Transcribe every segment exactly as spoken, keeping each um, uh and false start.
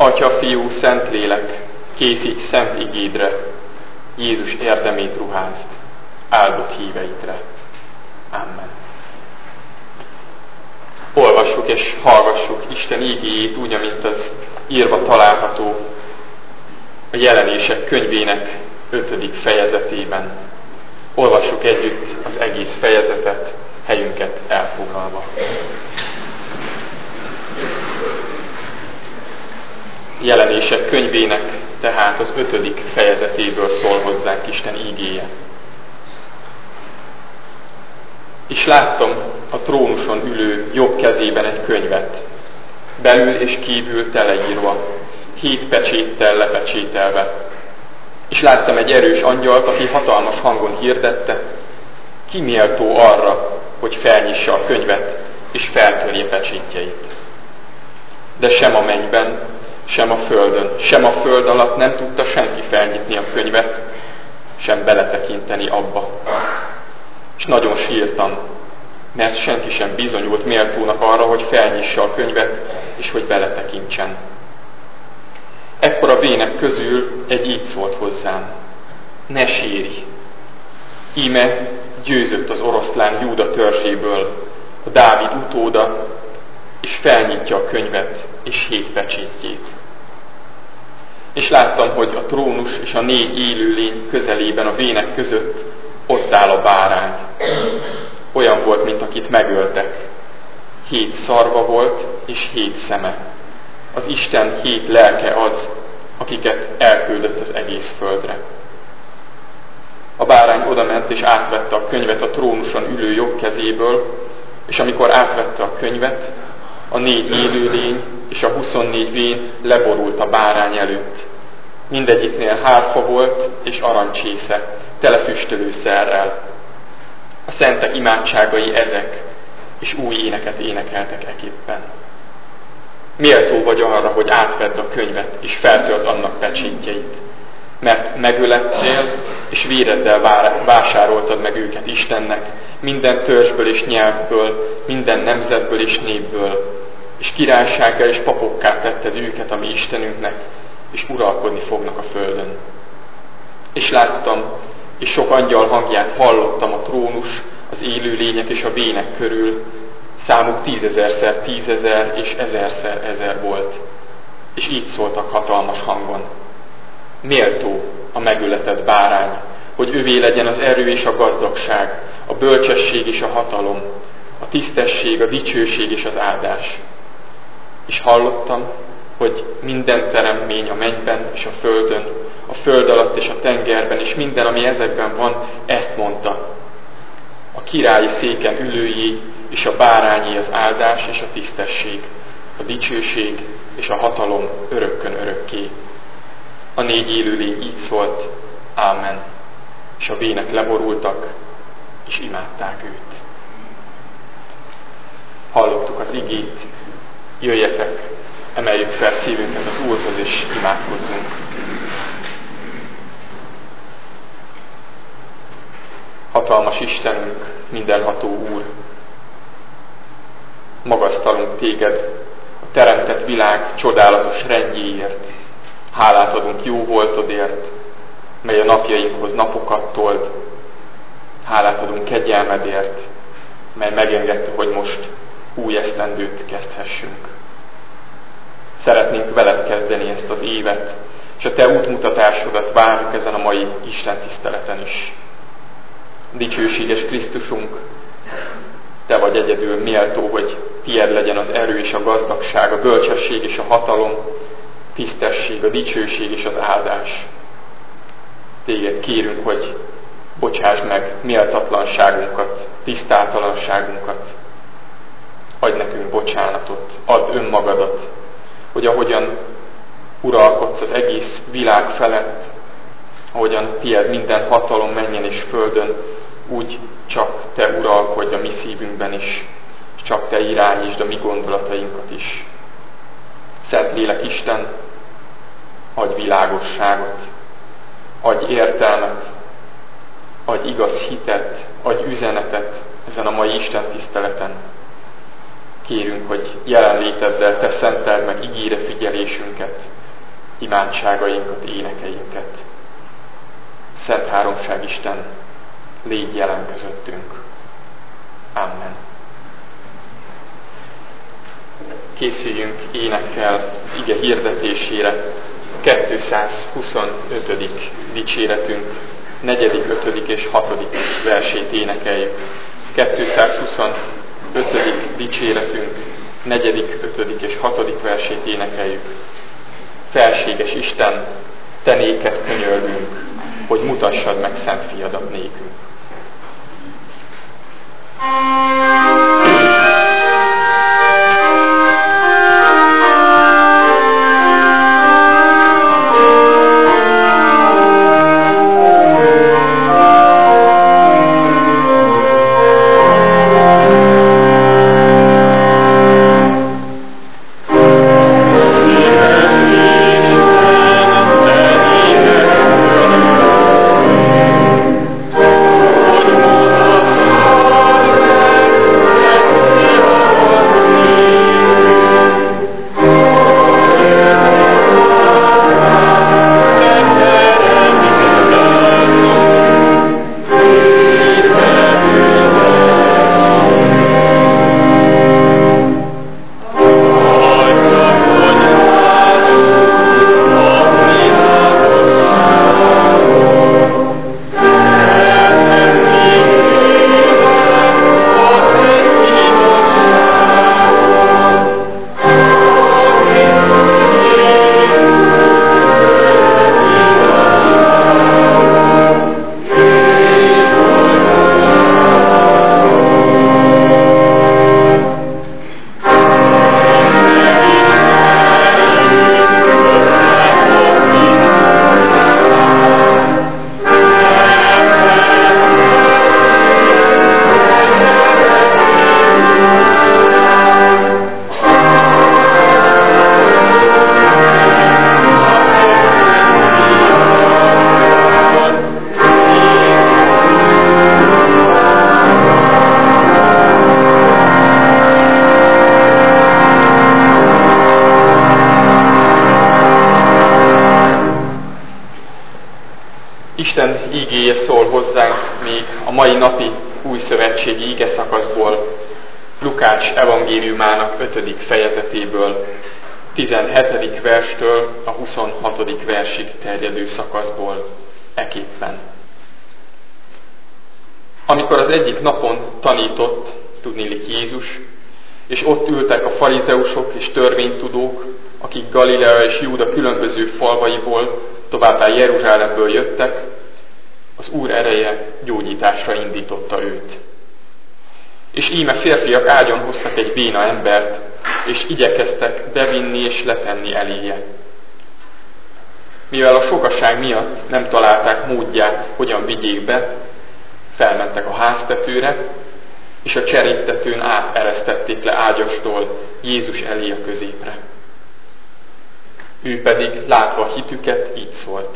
Atya, Fiú, Szentlélek, készíts szent igédre, Jézus érdemét ruházd, áldott híveidre. Amen. Olvassuk és hallgassuk Isten igéjét úgy, amint az írva található a Jelenések könyvének ötödik fejezetében. Olvassuk együtt az egész fejezetet, helyünket elfoglalva. Jelenések könyvének tehát az ötödik fejezetéből szól hozzánk Isten ígéje. És láttam a trónuson ülő jobb kezében egy könyvet, belül és kívül teleírva, hét pecséttel lepecsételve. És láttam egy erős angyalt, aki hatalmas hangon hirdette, ki méltó arra, hogy felnyissa a könyvet, és feltörje pecsétjeit. De sem a mennyben, sem a földön, sem a föld alatt nem tudta senki felnyitni a könyvet, sem beletekinteni abba. És nagyon sírtam, mert senki sem bizonyult méltónak arra, hogy felnyissa a könyvet, és hogy beletekintsen. Ekkor a vének közül egy így szólt hozzám: ne sírj! Íme győzött az oroszlán Júda törzséből, a Dávid utóda, és felnyitja a könyvet és hét pecsétjét. És láttam, hogy a trónus és a négy élőlény közelében a vének között ott áll a bárány. Olyan volt, mint akit megöltek. Hét szarva volt, és hét szeme. Az Isten hét lelke az, akiket elküldött az egész földre. A bárány odament és átvette a könyvet a trónuson ülő jobb kezéből, és amikor átvette a könyvet, a négy élőlény és a huszonnégy vén leborult a bárány előtt. Mindegyiknél hárfa volt és arancsésze, tele füstölőszerrel. A szentek imádságai ezek, és új éneket énekeltek eképpen. Méltó vagy arra, hogy átvedd a könyvet, és feltölt annak pecsétjeit, mert megölettél, és véreddel vásároltad meg őket Istennek, minden törzsből és nyelvből, minden nemzetből és népből, és királysággá és papokká tetted őket a mi Istenünknek, és uralkodni fognak a földön. És láttam, és sok angyal hangját hallottam a trónus, az élőlények és a vének körül, számuk tízezerszer tízezer és ezerszer ezer volt, és így szóltak hatalmas hangon: méltó a megöletett bárány, hogy övé legyen az erő és a gazdagság, a bölcsesség és a hatalom, a tisztesség, a dicsőség és az áldás. És hallottam, hogy minden teremtmény a mennyben és a földön, a föld alatt és a tengerben, és minden, ami ezekben van, ezt mondta: a királyi széken ülőjé és a bárányé az áldás és a tisztesség, a dicsőség és a hatalom örökkön örökké. A négy élőlény így szólt: Ámen. És a vének leborultak, és imádták őt. Hallottuk az igét, jöjjetek, emeljük fel szívünket az Úrhoz, és imádkozzunk. Hatalmas Istenünk, mindenható Úr, magasztalunk téged a teremtett világ csodálatos rendjéért. Hálát adunk jó voltodért, mely a napjainkhoz napokat told. Hálát adunk kegyelmedért, mely megengedte, hogy most új esztendőt kezdhessünk. Szeretnénk veled kezdeni ezt az évet, és a te útmutatásodat várjuk ezen a mai Isten tiszteleten is. Dicsőséges Krisztusunk, te vagy egyedül méltó, hogy tied legyen az erő és a gazdagság, a bölcsesség és a hatalom, tisztesség, a dicsőség és az áldás. Téged kérünk, hogy bocsáss meg méltatlanságunkat, tisztátalanságunkat. Adj nekünk bocsánatot, add önmagadat, hogy ahogyan uralkodsz az egész világ felett, ahogyan tied minden hatalom mennyen és földön, úgy csak te uralkodj a mi szívünkben is, és csak te irányítsd a mi gondolatainkat is. Szentlélek Isten, adj világosságot, adj értelmet, adj igaz hitet, adj üzenetet ezen a mai Isten tiszteleten. Kérünk, hogy jelenléteddel te szenteld meg ígére figyelésünket, imádságainkat, énekeinket. Szent Háromság Isten, légy jelen közöttünk. Amen. Készüljünk énekkel az ige hirdetésére. kétszázhuszonötödik dicséretünk negyedik, ötödik és hatodik versét énekeljük. kétszázhuszonötödik dicséretünk negyedik, ötödik és hatodik versét énekeljük. Felséges Isten, te néked könyörgünk, hogy mutassad meg Szent Fiadat nékünk. Isten ígéje szól hozzánk még a mai napi újszövetségi ige szakaszból, Lukács evangéliumának ötödik fejezetéből, tizenhetedik verstől a huszonhatodik versig terjedő szakaszból eképpen. Amikor az egyik napon tanított, tudniillik Jézus, és ott ültek a farizeusok és törvénytudók, akik Galilea és Júda különböző falvaiból, továbbá Jeruzsálemből jöttek, az Úr ereje gyógyításra indította őt. És íme férfiak ágyon hoztak egy béna embert, és igyekeztek bevinni és letenni eléje. Mivel a sokaság miatt nem találták módját, hogyan vigyék be, felmentek a háztetőre, és a cseréptetőn áteresztették le ágyastól Jézus elé a középre. Ő pedig, látva hitüket, így szólt: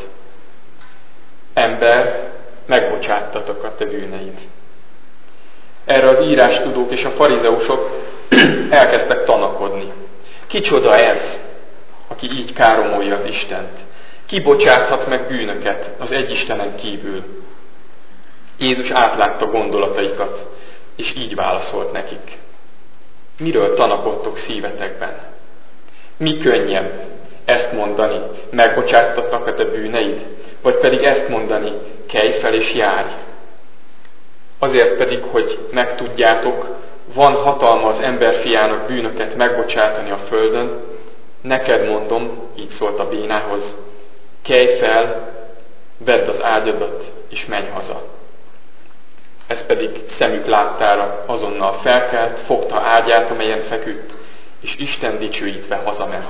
Ember, megbocsáttatok a te bűneid. Erre az írástudók és a farizeusok elkezdtek tanakodni. Kicsoda ez, aki így káromolja az Istent? Ki bocsáthat meg bűnöket az egy Istenen kívül? Jézus átlátta gondolataikat, és így válaszolt nekik: Miről tanakodtok szívetekben? Mi könnyebb ezt mondani, megbocsáttatok a te bűneid, vagy pedig ezt mondani, kelj fel és járj? Azért pedig, hogy megtudjátok, van hatalma az emberfiának bűnöket megbocsátani a földön, neked mondom, így szólt a bénához, kelj fel, vedd az ágyadat, és menj haza. Ez pedig szemük láttára azonnal felkelt, fogta ágyát, amelyen feküdt, és Isten dicsőítve hazament.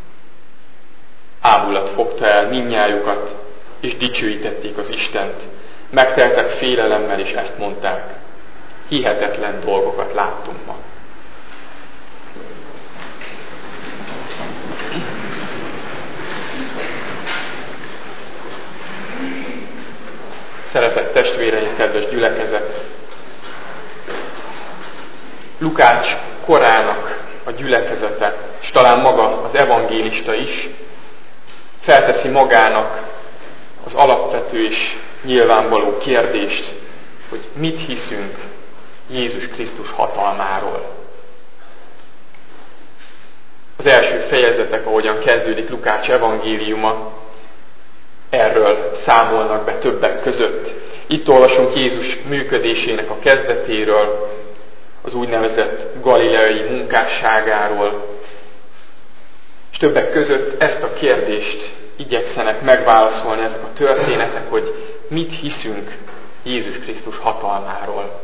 Ámulat fogta el mindnyájukat, és dicsőítették az Istent. Megteltek félelemmel, és ezt mondták: hihetetlen dolgokat láttunk ma. Szeretett testvéreim, kedves gyülekezet! Lukács korának a gyülekezete, és talán maga az evangélista is felteszi magának az alapvető és nyilvánvaló kérdést, hogy mit hiszünk Jézus Krisztus hatalmáról. Az első fejezetek, ahogyan kezdődik Lukács evangéliuma, erről számolnak be többek között. Itt olvasunk Jézus működésének a kezdetéről, az úgynevezett galileai munkásságáról, és többek között ezt a kérdést igyekszenek megválaszolni ezek a történetek, hogy mit hiszünk Jézus Krisztus hatalmáról.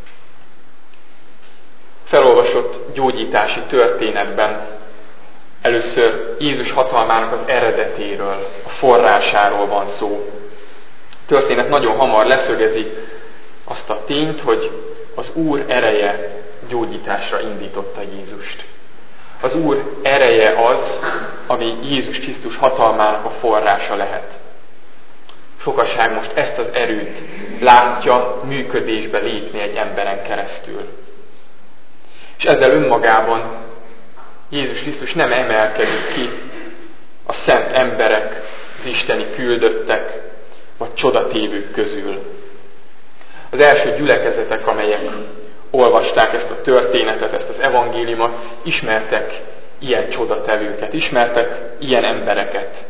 Felolvasott gyógyítási történetben először Jézus hatalmának az eredetéről, a forrásáról van szó. A történet nagyon hamar leszögezi azt a tényt, hogy az Úr ereje gyógyításra indította Jézust. Az Úr ereje az, ami Jézus Krisztus hatalmának a forrása lehet. Sokaság most ezt az erőt látja működésbe lépni egy emberen keresztül. És ezzel önmagában Jézus Krisztus nem emelkedik ki a szent emberek, az isteni küldöttek, vagy csodatévők közül. Az első gyülekezetek, amelyek olvasták ezt a történetet, ezt az evangéliumot, ismertek ilyen csodatevőket, ismertek ilyen embereket.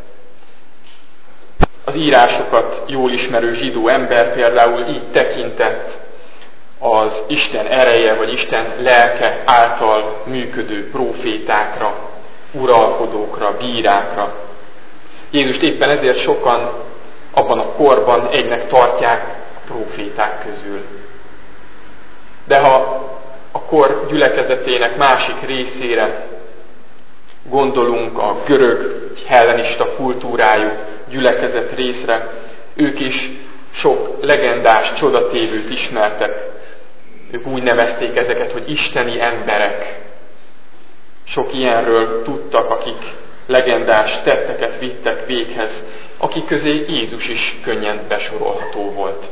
Az írásokat jól ismerő zsidó ember például így tekintett az Isten ereje, vagy Isten lelke által működő prófétákra, uralkodókra, bírákra. Jézust éppen ezért sokan abban a korban egynek tartják a próféták közül. De ha a kor gyülekezetének másik részére gondolunk, a görög, hellenista kultúrájú gyülekezet részre, ők is sok legendás csodatévőt ismertek. Ők úgy nevezték ezeket, hogy isteni emberek. Sok ilyenről tudtak, akik legendás tetteket vittek véghez, akik közé Jézus is könnyen besorolható volt.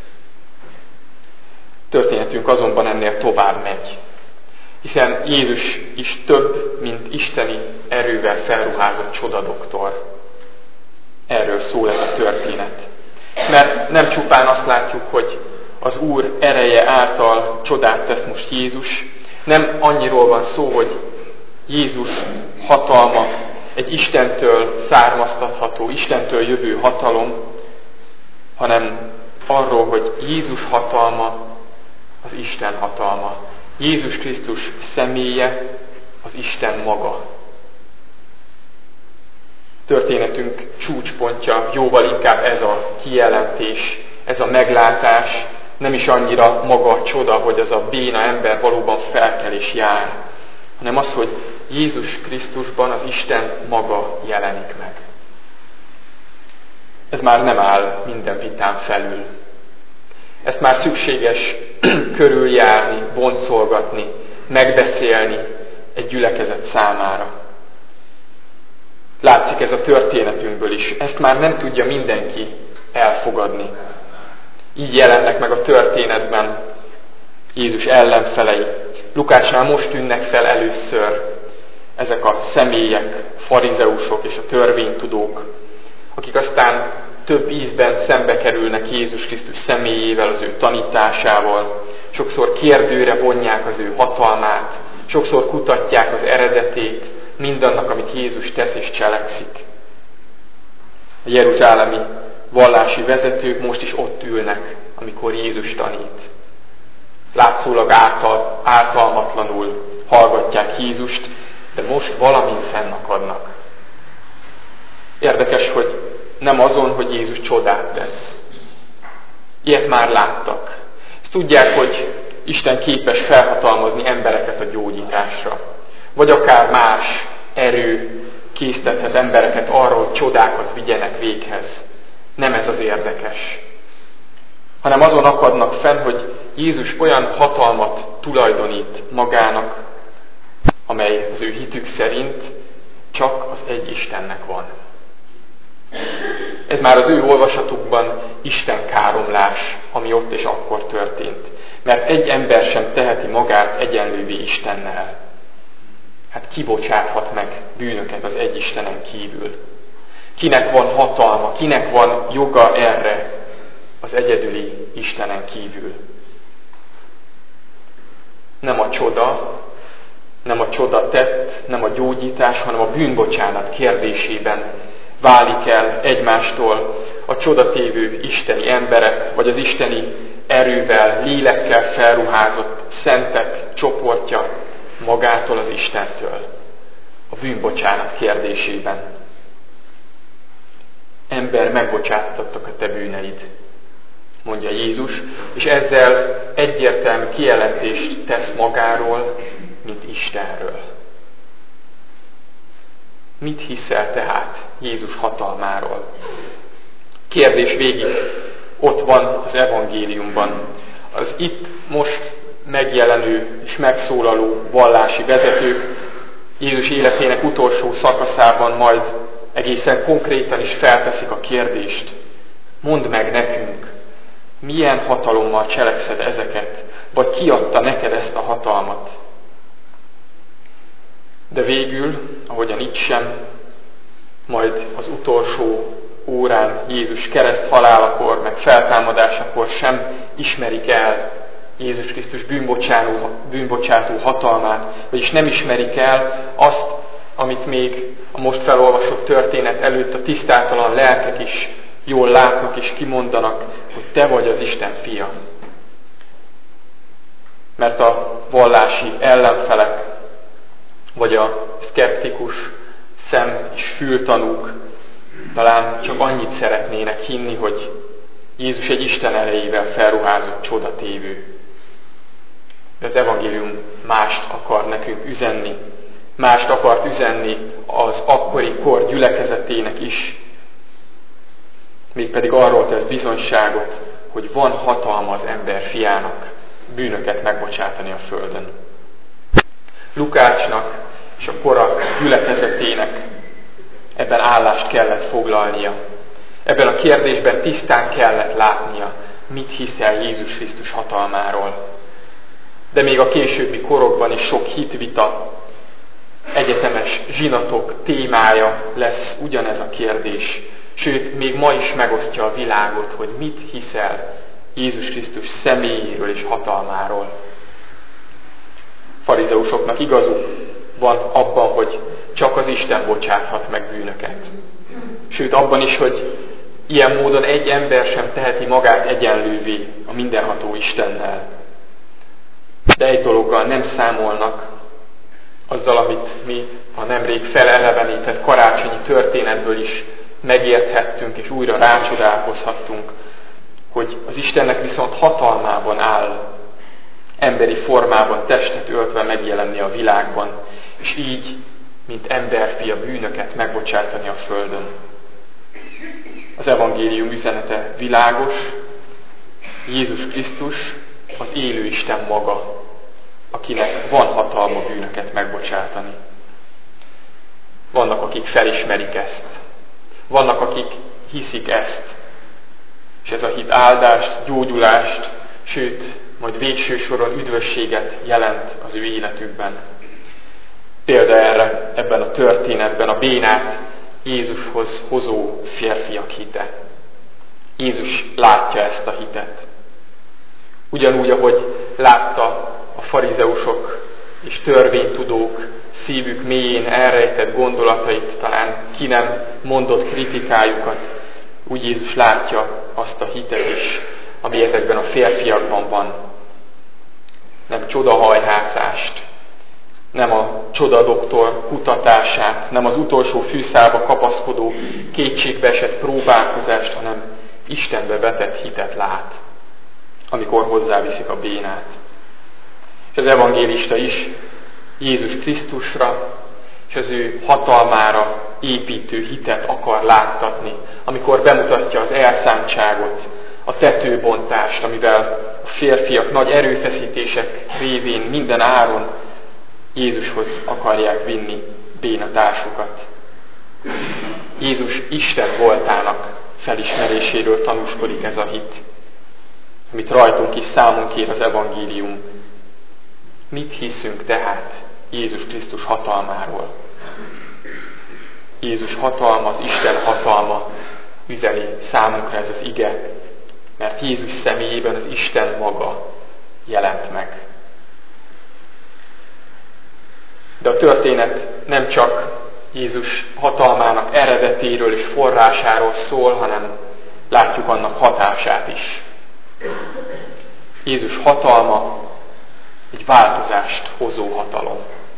Történetünk azonban ennél tovább megy, hiszen Jézus is több, mint isteni erővel felruházott csodadoktor. Erről szól ez a történet. Mert nem csupán azt látjuk, hogy az Úr ereje által csodát tesz most Jézus, nem annyiról van szó, hogy Jézus hatalma egy Istentől származtatható, Istentől jövő hatalom, hanem arról, hogy Jézus hatalma az Isten hatalma. Jézus Krisztus személye az Isten maga. Történetünk csúcspontja jóval inkább ez a kijelentés, ez a meglátás, nem is annyira maga a csoda, hogy az a béna ember valóban felkel és jár, hanem az, hogy Jézus Krisztusban az Isten maga jelenik meg. Ez már nem áll minden vitán felül. Ezt már szükséges körüljárni, boncolgatni, megbeszélni egy gyülekezet számára. Látszik ez a történetünkből is. Ezt már nem tudja mindenki elfogadni. Így jelennek meg a történetben Jézus ellenfelei. Lukácsnál most tűnnek fel először ezek a személyek, farizeusok és a törvénytudók, akik aztán több ízben szembe kerülnek Jézus Krisztus személyével, az ő tanításával. Sokszor kérdőre vonják az ő hatalmát, sokszor kutatják az eredetét mindannak, amit Jézus tesz és cselekszik. A jeruzsálemi vallási vezetők most is ott ülnek, amikor Jézus tanít. Látszólag által, általmatlanul hallgatják Jézust, de most valamin fennakadnak. Érdekes, hogy nem azon, hogy Jézus csodát tesz. Ilyet már láttak. Ezt tudják, hogy Isten képes felhatalmazni embereket a gyógyításra. Vagy akár más erő késztethet embereket arra, hogy csodákat vigyenek véghez. Nem ez az érdekes. Hanem azon akadnak fenn, hogy Jézus olyan hatalmat tulajdonít magának, amely az ő hitük szerint csak az egy Istennek van. Ez már az ő olvasatukban Isten káromlás, ami ott és akkor történt. Mert egy ember sem teheti magát egyenlővé Istennel. Hát ki bocsáthat meg bűnöket az egy Istenen kívül? Kinek van hatalma, kinek van joga erre az egyedüli Istenen kívül. Nem a csoda, nem a csoda tett, nem a gyógyítás, hanem a bűnbocsánat kérdésében válik el egymástól a csodatévő isteni emberek, vagy az isteni erővel, lélekkel felruházott szentek csoportja magától az Istentől. A bűnbocsánat kérdésében. Ember, megbocsáttattak a te bűneid, mondja Jézus, és ezzel egyértelmű kijelentést tesz magáról, mint Istenről. Mit hiszel tehát Jézus hatalmáról? Kérdés végig ott van az evangéliumban. Az itt most megjelenő és megszólaló vallási vezetők Jézus életének utolsó szakaszában majd egészen konkrétan is felteszik a kérdést. Mondd meg nekünk, milyen hatalommal cselekszed ezeket, vagy ki adta neked ezt a hatalmat? De végül, ahogyan itt sem, majd az utolsó órán Jézus kereszt halálakor, meg feltámadásakor sem ismerik el Jézus Krisztus bűnbocsánó, bűnbocsátó hatalmát, vagyis nem ismerik el azt, amit még a most felolvasott történet előtt a tisztátalan lelkek is jól látnak és kimondanak, hogy te vagy az Isten fia. Mert a vallási ellenfelek, vagy a szkeptikus szem- és fültanúk talán csak annyit szeretnének hinni, hogy Jézus egy Isten erejével felruházott csodatévő. De az evangélium mást akar nekünk üzenni. Mást akart üzenni az akkori kor gyülekezetének is. Mégpedig arról tesz bizonyságot, hogy van hatalma az ember fiának bűnöket megbocsátani a földön. Lukácsnak és a kora gyülekezetének ebben állást kellett foglalnia. Ebben a kérdésben tisztán kellett látnia, mit hiszel Jézus Krisztus hatalmáról. De még a későbbi korokban is sok hitvita, egyetemes zsinatok témája lesz ugyanez a kérdés. Sőt, még ma is megosztja a világot, hogy mit hiszel Jézus Krisztus személyéről és hatalmáról. Farizeusoknak igazuk van abban, hogy csak az Isten bocsáthat meg bűnöket. Sőt, abban is, hogy ilyen módon egy ember sem teheti magát egyenlővé a mindenható Istennel. De egy dologgal nem számolnak, azzal, amit mi a nemrég felelevenített karácsonyi történetből is megérthettünk, és újra rácsodálkozhattunk, hogy az Istennek viszont hatalmában áll emberi formában testet öltve megjelenni a világban, és így, mint emberfia bűnöket megbocsátani a földön. Az evangélium üzenete világos, Jézus Krisztus az élő Isten maga, akinek van hatalma bűnöket megbocsátani. Vannak, akik felismerik ezt. Vannak, akik hiszik ezt. És ez a hit áldást, gyógyulást, sőt, majd végső soron üdvösséget jelent az ő életükben. Példa erre ebben a történetben a bénát Jézushoz hozó férfiak hite. Jézus látja ezt a hitet. Ugyanúgy, ahogy látta a farizeusok és törvénytudók szívük mélyén elrejtett gondolatait, talán ki nem mondott kritikájukat, úgy Jézus látja azt a hitet is, ami ezekben a férfiakban van. Nem csodahajhászást, nem a csodadoktor kutatását, nem az utolsó fűszálba kapaszkodó kétségbeesett próbálkozást, hanem Istenbe vetett hitet lát, amikor hozzáviszik a bénát. És az evangélista is Jézus Krisztusra és az ő hatalmára építő hitet akar láttatni, amikor bemutatja az elszántságot, a tetőbontást, amivel a férfiak nagy erőfeszítések révén minden áron Jézushoz akarják vinni bénatársukat. Jézus Isten voltának felismeréséről tanúskodik ez a hit, amit rajtunk is számon kér az evangélium. Mit hiszünk tehát Jézus Krisztus hatalmáról? Jézus hatalma, az Isten hatalma üzeni számunkra ez az ige, mert Jézus személyében az Isten maga jelent meg. De a történet nem csak Jézus hatalmának eredetéről és forrásáról szól, hanem látjuk annak hatását is. Jézus hatalma egy változást hozó hatalom.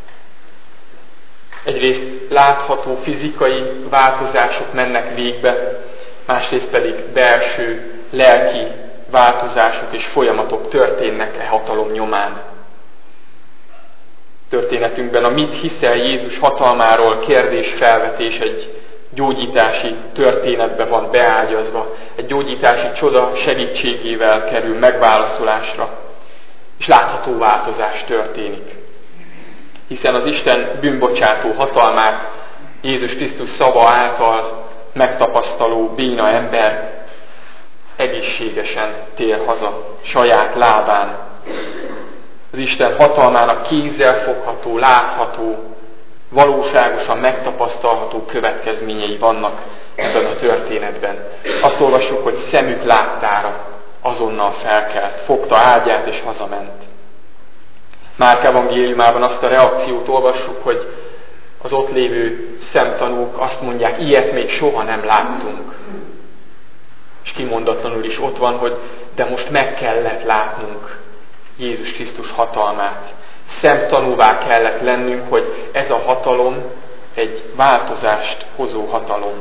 Egyrészt látható fizikai változások mennek végbe, másrészt pedig belső, lelki változások és folyamatok történnek e hatalom nyomán. Történetünkben a mit hiszel Jézus hatalmáról kérdésfelvetés egy gyógyítási történetbe van beágyazva, egy gyógyítási csoda segítségével kerül megválaszolásra, és látható változás történik. Hiszen az Isten bűnbocsátó hatalmát Jézus Krisztus szava által megtapasztaló béna ember egészségesen tér haza, saját lábán. Az Isten hatalmának kézzel fogható, látható, valóságosan megtapasztalható következményei vannak ebben a történetben. Azt olvassuk, hogy szemük láttára azonnal felkelt, fogta ágyát és hazament. Márk evangéliumában azt a reakciót olvassuk, hogy az ott lévő szemtanúk azt mondják, ilyet még soha nem láttunk. És kimondatlanul is ott van, hogy de most meg kellett látnunk Jézus Krisztus hatalmát. Szemtanúvá kellett lennünk, hogy ez a hatalom egy változást hozó hatalom.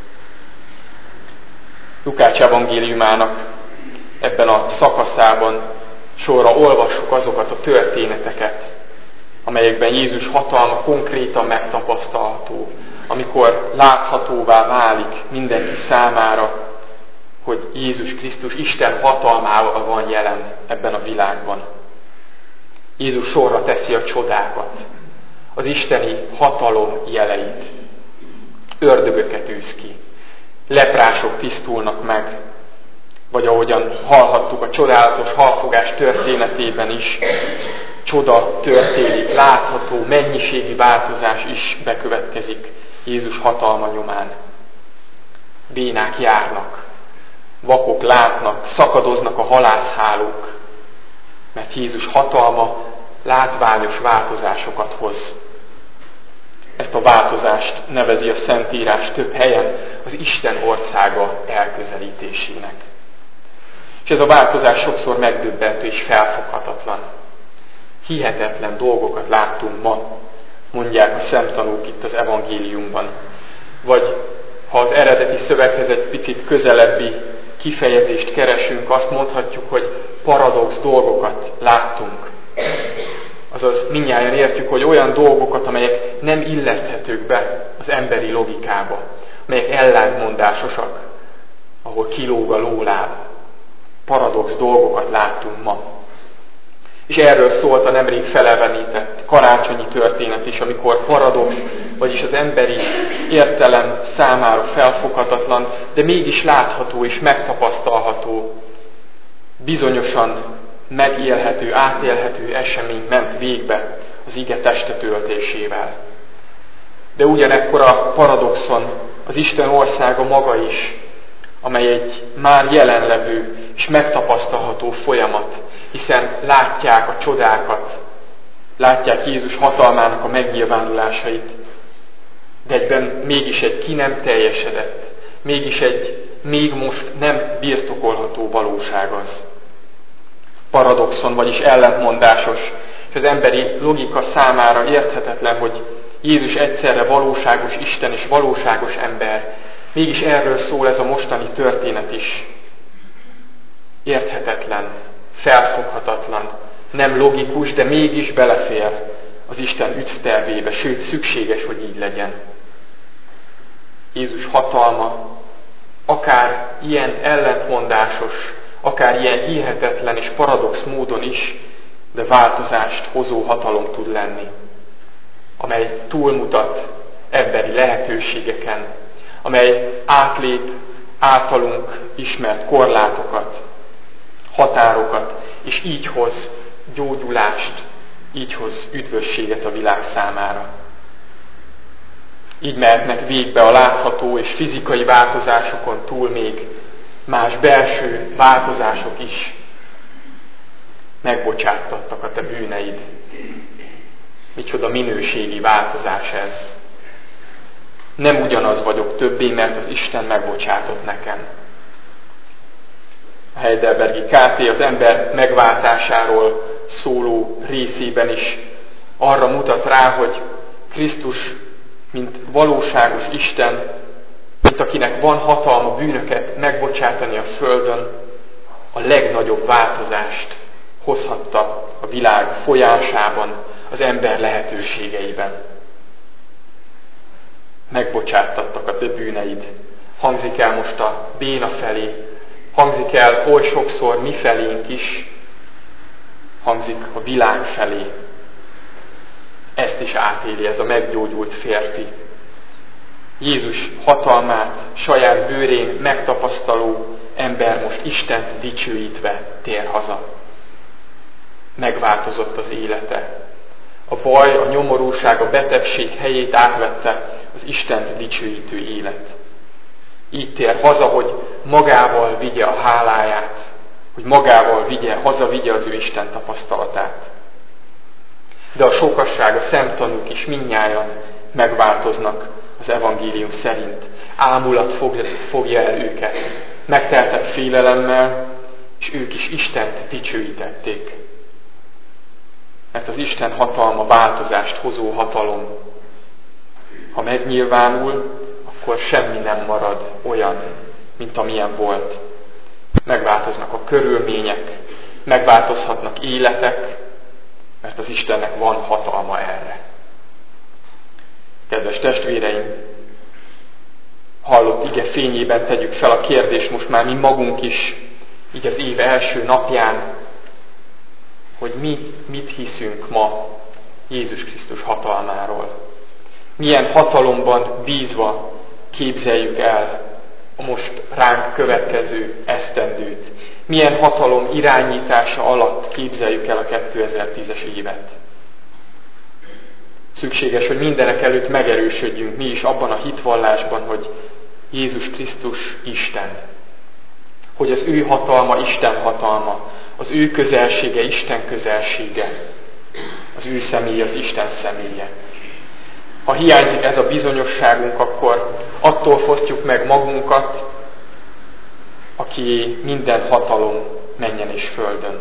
Lukács evangéliumának ebben a szakaszában sorra olvassuk azokat a történeteket, amelyekben Jézus hatalma konkrétan megtapasztalható, amikor láthatóvá válik mindenki számára, hogy Jézus Krisztus Isten hatalmával van jelen ebben a világban. Jézus sorra teszi a csodákat, az isteni hatalom jeleit. Ördögöket űz ki, leprások tisztulnak meg, vagy ahogyan hallhattuk a csodálatos halfogás történetében is, csoda történik, látható, mennyiségi változás is bekövetkezik Jézus hatalma nyomán. Bénák járnak, vakok látnak, szakadoznak a halászhálók, mert Jézus hatalma látványos változásokat hoz. Ezt a változást nevezi a Szentírás több helyen az Isten országa elközelítésének. És ez a változás sokszor megdöbbentő és felfoghatatlan. Hihetetlen dolgokat láttunk ma, mondják a szemtanúk itt az evangéliumban. Vagy ha az eredeti szöveghez egy picit közelebbi kifejezést keresünk, azt mondhatjuk, hogy paradox dolgokat láttunk. Azaz mindnyájan értjük, hogy olyan dolgokat, amelyek nem illeszthetők be az emberi logikába, amelyek ellentmondásosak, ahol kilóg a lóláb. Paradox dolgokat láttunk ma. És erről szólt a nemrég felelevenített karácsonyi történet is, amikor paradox, vagyis az emberi értelem számára felfoghatatlan, de mégis látható és megtapasztalható, bizonyosan megélhető, átélhető esemény ment végbe az ige testetöltésével. De ugyanekkor a paradoxon az Isten országa maga is, amely egy már jelenlevő és megtapasztalható folyamat, hiszen látják a csodákat, látják Jézus hatalmának a megnyilvánulásait, de egyben mégis egy ki nem teljesedett, mégis egy még most nem birtokolható valóság az. Paradoxon, vagyis ellentmondásos, és az emberi logika számára érthetetlen, hogy Jézus egyszerre valóságos Isten és valóságos ember. Mégis erről szól ez a mostani történet is. Érthetetlen, felfoghatatlan, nem logikus, de mégis belefér az Isten üdvtervébe, sőt szükséges, hogy így legyen. Jézus hatalma akár ilyen ellentmondásos, akár ilyen hihetetlen és paradox módon is, de változást hozó hatalom tud lenni, amely túlmutat emberi lehetőségeken, amely átlép általunk ismert korlátokat, határokat, és így hoz gyógyulást, így hoz üdvösséget a világ számára. Így mehetnek végbe a látható és fizikai változásokon túl még más belső változások is. Megbocsáttattak a te bűneid. Micsoda minőségi változás ez. Nem ugyanaz vagyok többé, mert az Isten megbocsátott nekem. A Heidelbergi ká té az ember megváltásáról szóló részében is arra mutat rá, hogy Krisztus, mint valóságos Isten, mint akinek van hatalma bűnöket megbocsátani a földön, a legnagyobb változást hozhatta a világ folyásában, az ember lehetőségeiben. Megbocsáttattak a te bűneid. Hangzik el most a béna felé, hangzik el oly sokszor mi felénk is, hangzik a világ felé. Ezt is átéli ez a meggyógyult férfi. Jézus hatalmát saját bőrén megtapasztaló ember most Istent dicsőítve tér haza. Megváltozott az élete. A baj, a nyomorúság, a betegség helyét átvette az Istent dicsőítő élet. Így tér haza, hogy magával vigye a háláját, hogy magával vigye, hazavigye az ő Isten tapasztalatát. De a sokasság, a szemtanúk is mindnyájan megváltoznak az evangélium szerint. Ámulat fogja, fogja el őket. Megteltek félelemmel, és ők is Istent dicsőítették. Mert az Isten hatalma változást hozó hatalom. Ha megnyilvánul, akkor semmi nem marad olyan, mint amilyen volt. Megváltoznak a körülmények, megváltozhatnak életek, mert az Istennek van hatalma erre. Kedves testvéreim, hallott ige fényében tegyük fel a kérdést most már mi magunk is, így az év első napján, hogy mi mit hiszünk ma Jézus Krisztus hatalmáról. Milyen hatalomban bízva képzeljük el a most ránk következő esztendőt. Milyen hatalom irányítása alatt képzeljük el a kétezer-tízes évet. Szükséges, hogy mindenek előtt megerősödjünk mi is abban a hitvallásban, hogy Jézus Krisztus Isten. Hogy az ő hatalma Isten hatalma, az ő közelsége Isten közelsége, az ő személye az Isten személye. Ha hiányzik ez a bizonyosságunk, akkor attól fosztjuk meg magunkat, aki minden hatalom mennyen és földön.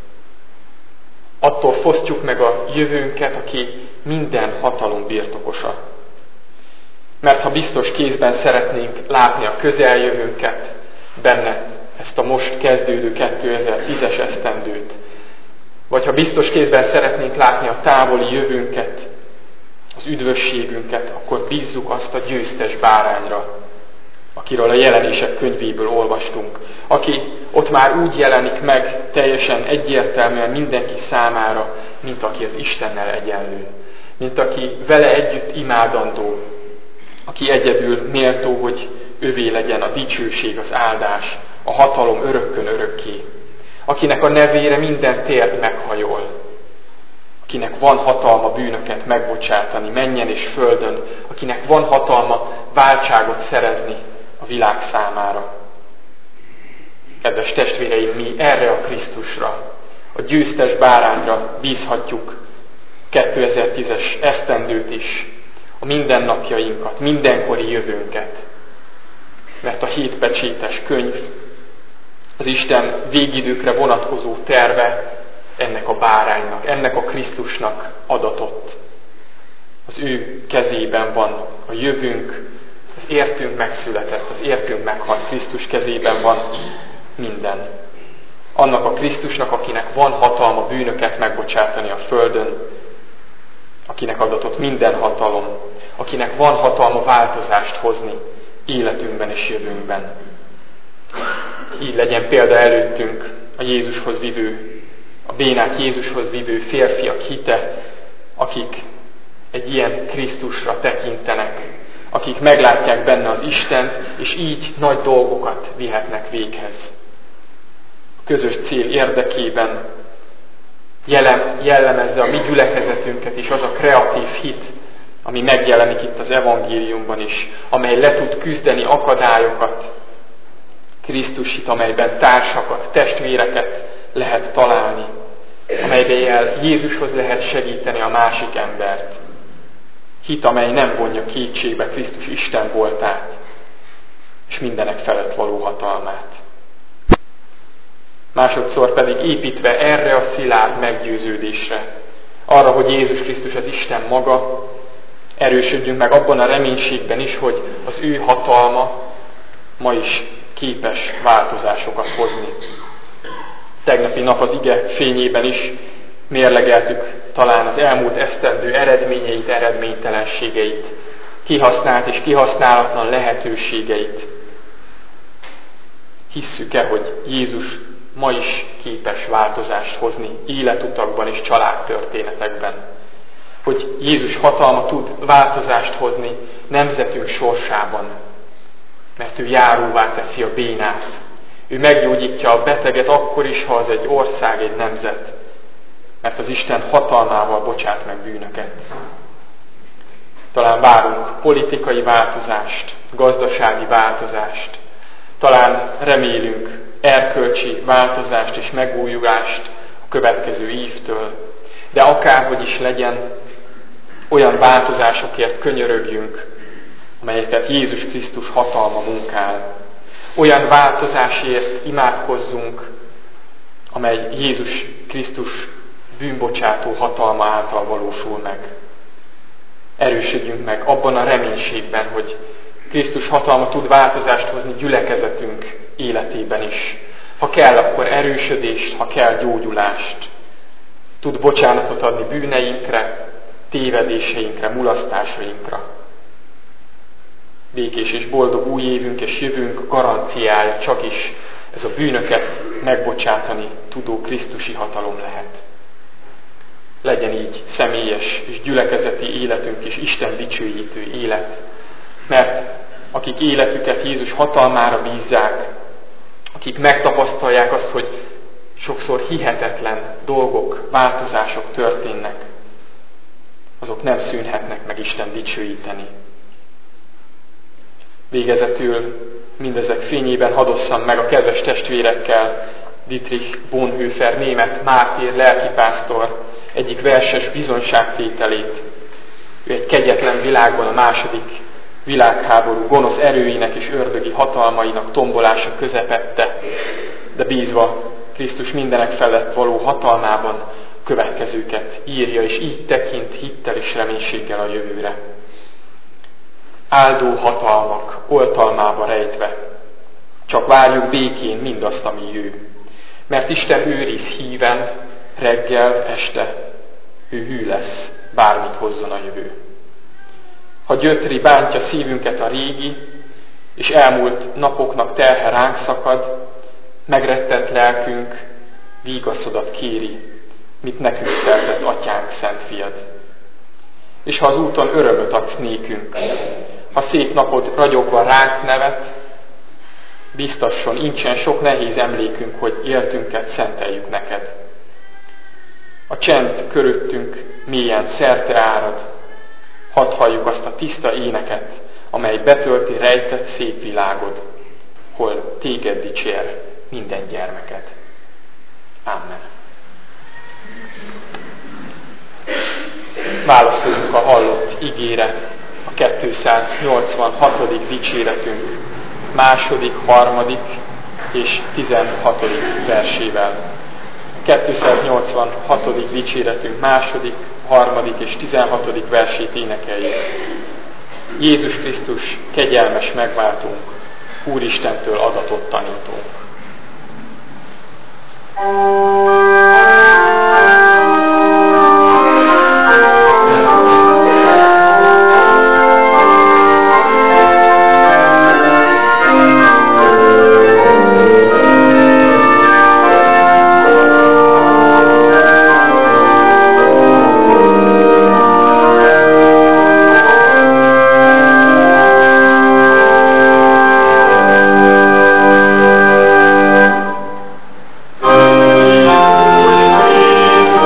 Attól fosztjuk meg a jövőnket, aki minden hatalom birtokosa. Mert ha biztos kézben szeretnénk látni a közeljövőnket, benne ezt a most kezdődő kétezer-tízes esztendőt, vagy ha biztos kézben szeretnénk látni a távoli jövőnket, az üdvösségünket, akkor bízzuk azt a győztes bárányra, akiről a jelenések könyvéből olvastunk, aki ott már úgy jelenik meg teljesen egyértelműen mindenki számára, mint aki az Istennel egyenlő, mint aki vele együtt imádandó, aki egyedül méltó, hogy övé legyen a dicsőség, az áldás, a hatalom örökkön örökké, akinek a nevére minden tért meghajol, akinek van hatalma bűnöket megbocsátani mennyen és földön, akinek van hatalma váltságot szerezni a világ számára. Kedves testvéreim, mi erre a Krisztusra, a győztes bárányra bízhatjuk kétezer-tízes esztendőt is, a mindennapjainkat, mindenkori jövőnket. Mert a hétpecsétes könyv, az Isten végidőkre vonatkozó terve ennek a báránynak, ennek a Krisztusnak adatott. Az ő kezében van a jövőnk, az értünk megszületett, az értünk meghalt Krisztus kezében van minden. Annak a Krisztusnak, akinek van hatalma bűnöket megbocsátani a földön, akinek adatott minden hatalom, akinek van hatalma változást hozni életünkben és jövőnkben. Így legyen példa előttünk a Jézushoz vívő, a bénát Jézushoz vívő férfiak hite, akik egy ilyen Krisztusra tekintenek, akik meglátják benne az Istent, és így nagy dolgokat vihetnek véghez. A közös cél érdekében jellem, jellemezze a mi gyülekezetünket is az a kreatív hit, ami megjelenik itt az evangéliumban is, amely le tud küzdeni akadályokat. Krisztus hit, amelyben társakat, testvéreket lehet találni, amelyben Jézushoz lehet segíteni a másik embert. Hit, amely nem vonja kétségbe Krisztus Isten voltát, és mindenek felett való hatalmát. Másodszor pedig építve erre a szilárd meggyőződésre, arra, hogy Jézus Krisztus az Isten maga, erősödjünk meg abban a reménységben is, hogy az ő hatalma ma is képes változásokat hozni. Tegnapi nap az ige fényében is mérlegeltük talán az elmúlt esztendő eredményeit, eredménytelenségeit, kihasznált és kihasználatlan lehetőségeit. Hisszük-e, hogy Jézus ma is képes változást hozni életutakban és családtörténetekben? Hogy Jézus hatalma tud változást hozni nemzetünk sorsában, mert ő járóvá teszi a bénát. Ő meggyógyítja a beteget akkor is, ha az egy ország, egy nemzet, mert az Isten hatalmával bocsát meg bűnöket. Talán várunk politikai változást, gazdasági változást, talán remélünk erkölcsi változást és megújulást a következő évtől, de akárhogy is legyen, olyan változásokért könyörögjünk, amelyeket Jézus Krisztus hatalma munkál. Olyan változásért imádkozzunk, amely Jézus Krisztus bűnbocsátó hatalma által valósul meg. Erősödjünk meg abban a reménységben, hogy Krisztus hatalma tud változást hozni gyülekezetünk életében is. Ha kell, akkor erősödést, ha kell, gyógyulást. Tud bocsánatot adni bűneinkre, tévedéseinkre, mulasztásainkra. Békés és boldog új évünk és jövőnk garanciája csak is ez a bűnöket megbocsátani tudó krisztusi hatalom lehet. Legyen így személyes és gyülekezeti életünk is Isten dicsőítő élet, mert akik életüket Jézus hatalmára bízzák, akik megtapasztalják azt, hogy sokszor hihetetlen dolgok, változások történnek, azok nem szűnhetnek meg Isten dicsőíteni. Végezetül mindezek fényében hadosszam meg a kedves testvérekkel Dietrich Bonhoeffer, német mártír, lelkipásztor egyik verses bizonyságtételét. Ő egy kegyetlen világban a második világháború gonosz erőinek és ördögi hatalmainak tombolása közepette, de bízva Krisztus mindenek felett való hatalmában következőket írja, és így tekint hittel és reménységgel a jövőre. Áldó hatalmak oltalmába rejtve, csak várjuk békén mindazt, ami ő. Mert Isten őriz híven, reggel, este, ő hű lesz, bármit hozzon a jövő. Ha gyötri bántja szívünket a régi, és elmúlt napoknak terhe ránk szakad, megrettent lelkünk vígaszodat kéri, mit nekünk szertett atyánk szent fiad. És ha az úton örömöt adsz nékünk, ha szép napod ragyogva ránk nevet, biztasson, incsen sok nehéz emlékünk, hogy éltünket szenteljük neked. A csend körülöttünk mélyen szerte árad, hadd halljuk azt a tiszta éneket, amely betölti rejtett szép világod, hol téged dicsér minden gyermeked. Amen. Válaszoljunk a hallott igére, a kétszáznyolcvanhatodik dicséretünk második, harmadik és tizenhatodik versével. kétszáznyolcvanhatodik dicséretünk második, harmadik és tizenhatodik versét énekeljük. Jézus Krisztus, kegyelmes megváltunk, Úristentől adatott tanítónk. Amen.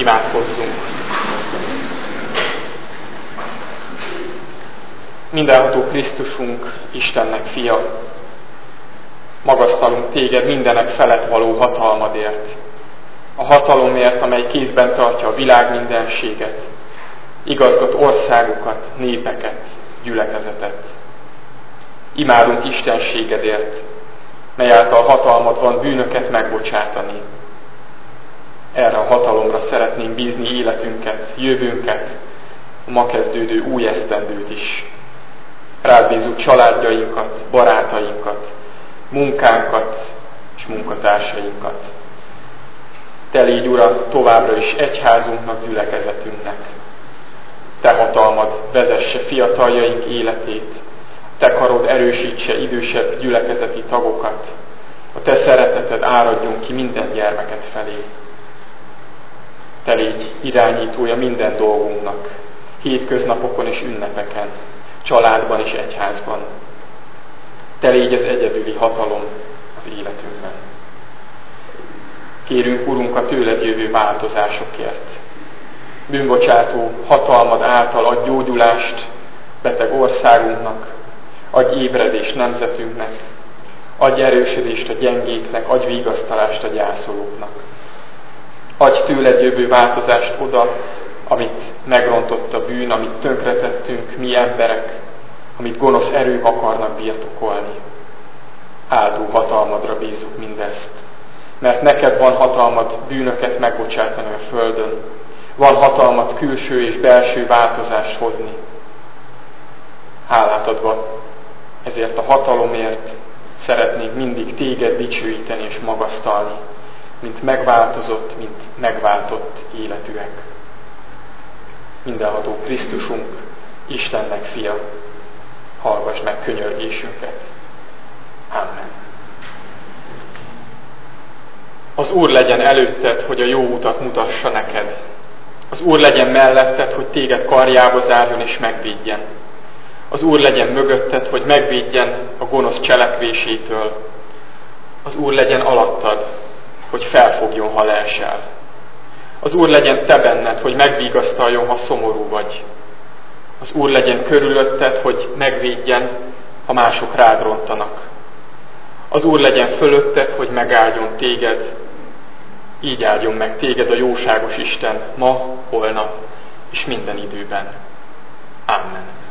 Imádkozzunk! Mindenható Krisztusunk, Istennek fia, magasztalunk téged mindenek felett való hatalmadért, a hatalomért, amely kézben tartja a világ mindenséget, igazgat országokat, népeket, gyülekezetet. Imádunk istenségedért, mely által hatalmad van bűnöket megbocsátani. Erre a hatalomra szeretnénk bízni életünket, jövőnket, a ma kezdődő új esztendőt is. Rád bízunk családjainkat, barátainkat, munkánkat és munkatársainkat. Te légy, Uram, továbbra is egyházunknak, gyülekezetünknek. Te hatalmad vezesse fiataljaink életét, te karod erősítse idősebb gyülekezeti tagokat, a te szereteted áradjon ki minden gyermeket felé. Te légy irányítója minden dolgunknak, hétköznapokon és ünnepeken, családban és egyházban. Te légy az egyedüli hatalom az életünkben. Kérünk, Urunk, a tőled jövő változásokért. Bűnbocsátó hatalmad által adj gyógyulást beteg országunknak, adj ébredést nemzetünknek, adj erősödést a gyengéknek, adj vigasztalást a gyászolóknak. Adj tőled jövő változást oda, amit megrontott a bűn, amit tönkretettünk mi emberek, amit gonosz erők akarnak birtokolni. Áldó hatalmadra bízzuk mindezt, mert neked van hatalmad bűnöket megbocsátani a földön, van hatalmad külső és belső változást hozni. Hálát adva ezért a hatalomért szeretnénk mindig téged dicsőíteni és magasztalni, mint megváltozott, mint megváltott életűek. Mindenható Krisztusunk, Istennek fia, hallgass meg könyörgésünket. Amen. Az Úr legyen előtted, hogy a jó utat mutassa neked. Az Úr legyen melletted, hogy téged karjába zárjon és megvédjen. Az Úr legyen mögötted, hogy megvédjen a gonosz cselekvésétől. Az Úr legyen alattad, hogy felfogjon, ha leesel. Az Úr legyen te benned, hogy megvigasztaljon, ha szomorú vagy. Az Úr legyen körülötted, hogy megvédjen, ha mások rád rontanak. Az Úr legyen fölötted, hogy megáldjon téged. Így áldjon meg téged a jóságos Isten ma, holnap és minden időben. Amen.